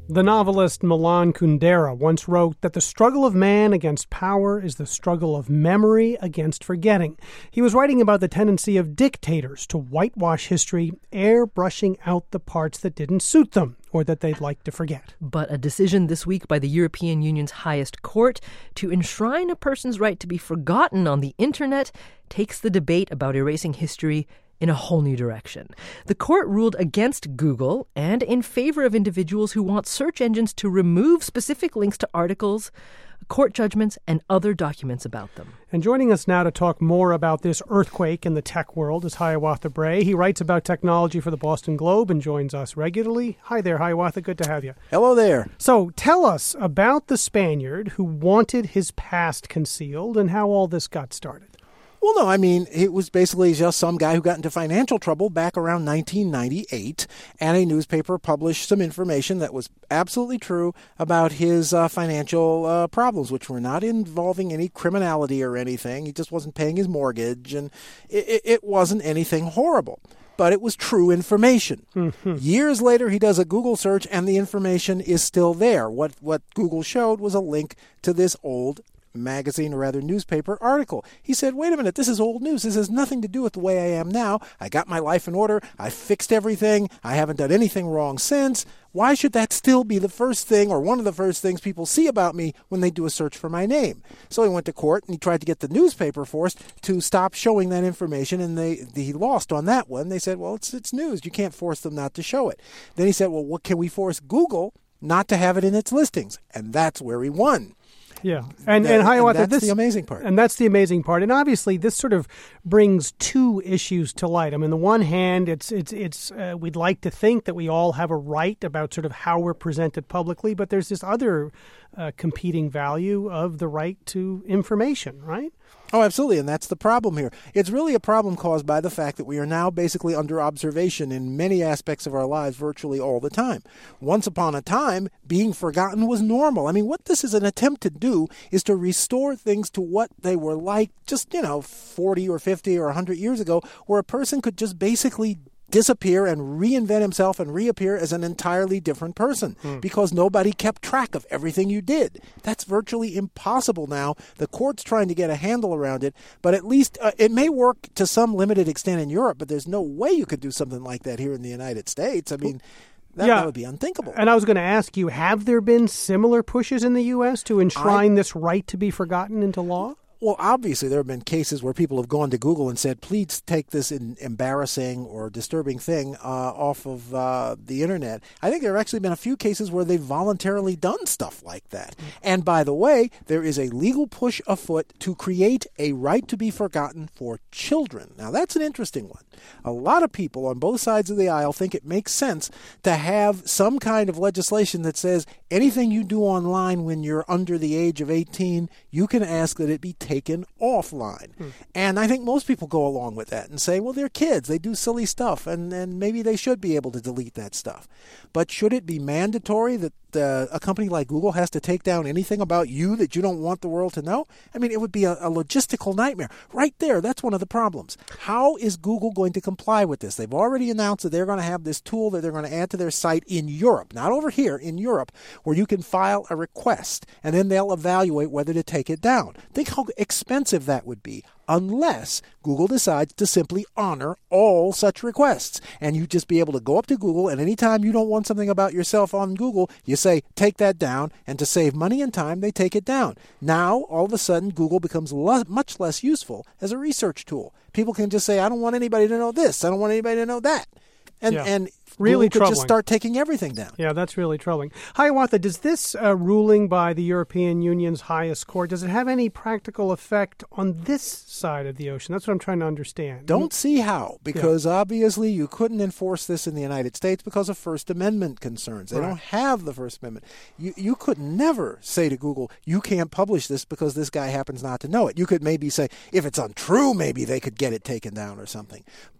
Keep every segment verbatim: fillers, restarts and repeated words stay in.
The novelist Milan Kundera once wrote that the struggle of man against power is the struggle of memory against forgetting. He was writing about the tendency of dictators to whitewash history, airbrushing out the parts that didn't suit them or that they'd like to forget. But a decision this week by the European Union's highest court to enshrine a person's right to be forgotten on the internet takes the debate about erasing history in a whole new direction. The court ruled against Google and in favor of individuals who want search engines to remove specific links to articles, court judgments, and other documents about them. And joining us now to talk more about this earthquake in the tech world is Hiawatha Bray. He writes about technology for the Boston Globe and joins us regularly. Hi there, Hiawatha. Good to have you. Hello there. So tell us about the Spaniard who wanted his past concealed and how all this got started. Well, no, I mean, it was basically just some guy who got into financial trouble back around nineteen ninety-eight, and a newspaper published some information that was absolutely true about his uh, financial uh, problems, which were not involving any criminality or anything. He just wasn't paying his mortgage, and it, it wasn't anything horrible. But it was true information. Mm-hmm. Years later, he does a Google search, and the information is still there. What, what Google showed was a link to this old magazine, or rather newspaper article. He said, wait a minute, this is old news. This has nothing to do with the way I am now. I got my life in order. I fixed everything. I haven't done anything wrong since. Why should that still be the first thing or one of the first things people see about me when they do a search for my name? So he went to court and he tried to get the newspaper force to stop showing that information, and they, they he lost on that one. They said, well, it's it's news. You can't force them not to show it. Then he said, well, what can we force Google not to have it in its listings? And that's where he won. Yeah, and, that, and Hiawatha, and that's this, the amazing part. And that's the amazing part. And obviously, this sort of brings two issues to light. I mean, on the one hand, it's it's it's uh, we'd like to think that we all have a right about sort of how we're presented publicly, but there's this other uh, competing value of the right to information, right? Oh, absolutely, and that's the problem here. It's really a problem caused by the fact that we are now basically under observation in many aspects of our lives virtually all the time. Once upon a time, being forgotten was normal. I mean, what this is an attempt to do is to restore things to what they were like just, you know, forty or fifty or one hundred years ago, where a person could just basically disappear and reinvent himself and reappear as an entirely different person hmm. because nobody kept track of everything you did. That's virtually impossible now. The court's trying to get a handle around it, but at least uh, it may work to some limited extent in Europe, but there's no way you could do something like that here in the United States. I mean, that, yeah. that would be unthinkable. And I was going to ask you, have there been similar pushes in the U S to enshrine I, this right to be forgotten into law? Well, obviously, there have been cases where people have gone to Google and said, please take this in embarrassing or disturbing thing uh, off of uh, the Internet. I think there have actually been a few cases where they've voluntarily done stuff like that. Mm-hmm. And by the way, there is a legal push afoot to create a right to be forgotten for children. Now, that's an interesting one. A lot of people on both sides of the aisle think it makes sense to have some kind of legislation that says anything you do online when you're under the age of eighteen, you can ask that it be taken offline. Hmm. And I think most people go along with that and say, well, they're kids. They do silly stuff, and, and maybe they should be able to delete that stuff. But should it be mandatory that uh, a company like Google has to take down anything about you that you don't want the world to know? I mean, it would be a, a logistical nightmare. Right there, that's one of the problems. How is Google going to comply with this? They've already announced that they're going to have this tool that they're going to add to their site in Europe, not over here, in Europe, where you can file a request, and then they'll evaluate whether to take it down. Think how expensive that would be, unless Google decides to simply honor all such requests. And you just be able to go up to Google, and anytime you don't want something about yourself on Google, you say, take that down, and to save money and time, they take it down. Now, all of a sudden, Google becomes le- much less useful as a research tool. People can just say, I don't want anybody to know this, I don't want anybody to know that. And, yeah. and really Google could troubling. just start taking everything down. Yeah, that's really troubling. Hiawatha, does this uh, ruling by the European Union's highest court, does it have any practical effect on this side of the ocean? That's what I'm trying to understand. Don't see how, because yeah. obviously you couldn't enforce this in the United States because of First Amendment concerns. They right. don't have the First Amendment. You you could never say to Google, you can't publish this because this guy happens not to know it. You could maybe say, if it's untrue, maybe they could get it taken down or something. But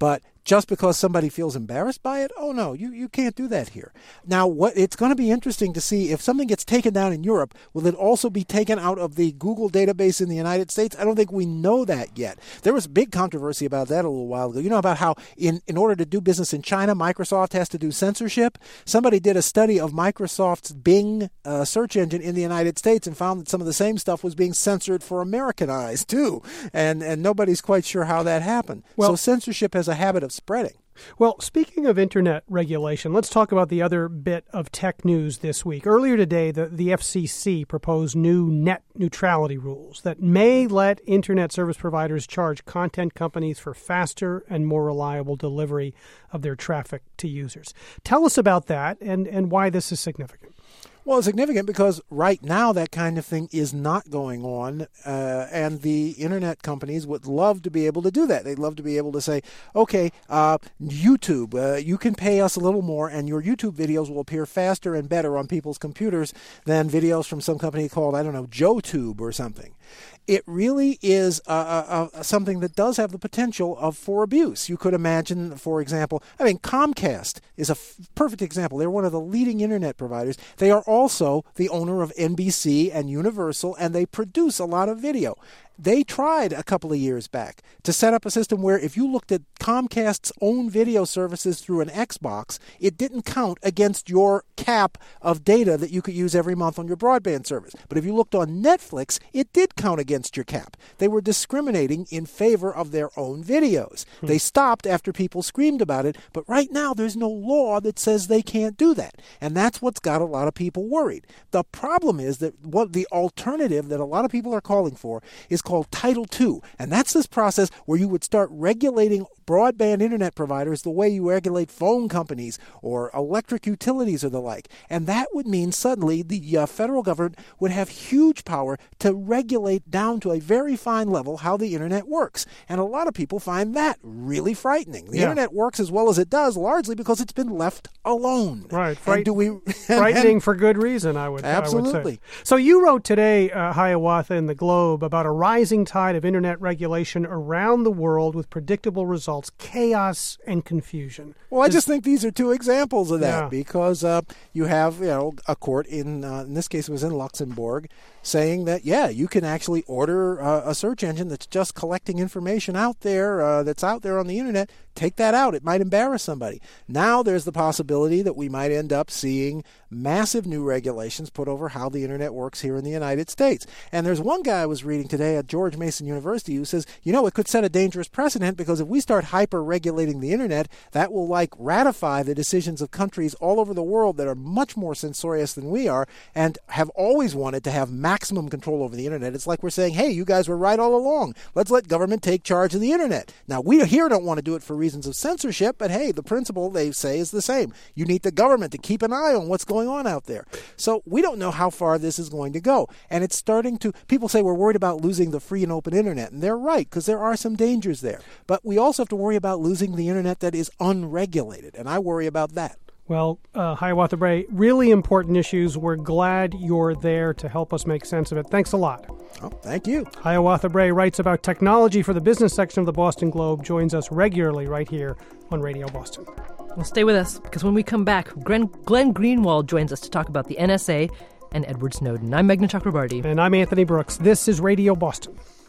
just because somebody feels embarrassed by it? Oh, no, you, you can't do that here. Now, what it's going to be interesting to see if something gets taken down in Europe, will it also be taken out of the Google database in the United States? I don't think we know that yet. There was big controversy about that a little while ago. You know about how in, in order to do business in China, Microsoft has to do censorship? Somebody did a study of Microsoft's Bing uh, search engine in the United States and found that some of the same stuff was being censored for American eyes, too. And, and nobody's quite sure how that happened. Well, so censorship has a habit of spreading. Well, speaking of internet regulation, let's talk about the other bit of tech news this week. Earlier today, the, the F C C proposed new net neutrality rules that may let internet service providers charge content companies for faster and more reliable delivery of their traffic to users. Tell us about that and, and why this is significant. Well, it's significant because right now that kind of thing is not going on, uh, and the internet companies would love to be able to do that. They'd love to be able to say, okay, uh, YouTube, uh, you can pay us a little more, and your YouTube videos will appear faster and better on people's computers than videos from some company called, I don't know, JoeTube or something. It really is uh, uh, something that does have the potential of for abuse. You could imagine, for example, I mean, Comcast is a f- perfect example. They're one of the leading internet providers. They are also the owner of N B C and Universal, and they produce a lot of video. They tried a couple of years back to set up a system where if you looked at Comcast's own video services through an Xbox, it didn't count against your cap of data that you could use every month on your broadband service. But if you looked on Netflix, it did count against your cap. They were discriminating in favor of their own videos. Hmm. They stopped after people screamed about it, but right now there's no law that says they can't do that. And that's what's got a lot of people worried. The problem is that what the alternative that a lot of people are calling for is called Title two, and that's this process where you would start regulating broadband internet providers the way you regulate phone companies or electric utilities or the like. And that would mean suddenly the uh, federal government would have huge power to regulate down to a very fine level how the internet works. And a lot of people find that really frightening. The yeah. internet works as well as it does largely because it's been left alone. Right. Fright- and do we frightening for good reason, I would, absolutely. I would say. So you wrote today, uh, Hiawatha, in the Globe about a rising tide of internet regulation around the world with predictable results. Chaos and confusion. Well, I just think these are two examples of that yeah. because uh, you have, you know, a court in, uh, in this case it was in Luxembourg, saying that, yeah, you can actually order uh, a search engine that's just collecting information out there, uh, that's out there on the internet. Take that out. It might embarrass somebody. Now there's the possibility that we might end up seeing massive new regulations put over how the internet works here in the United States. And there's one guy I was reading today at George Mason University who says, you know, it could set a dangerous precedent because if we start hyper-regulating the internet, that will like ratify the decisions of countries all over the world that are much more censorious than we are and have always wanted to have maximum control over the internet. It's like we're saying, hey, you guys were right all along. Let's let government take charge of the internet. Now, we here don't want to do it for reasons of censorship, but hey, the principle they say is the same. You need the government to keep an eye on what's going on out there. So we don't know how far this is going to go. And it's starting to, people say we're worried about losing the free and open internet. And they're right, because there are some dangers there. But we also have to worry about losing the internet that is unregulated. And I worry about that. Well, uh, Hiawatha Bray, really important issues. We're glad you're there to help us make sense of it. Thanks a lot. Oh, thank you. Hiawatha Bray writes about technology for the business section of the Boston Globe, joins us regularly right here on Radio Boston. Well, stay with us, because when we come back, Glenn, Glenn Greenwald joins us to talk about the N S A and Edward Snowden. I'm Meghna Chakrabarti. And I'm Anthony Brooks. This is Radio Boston.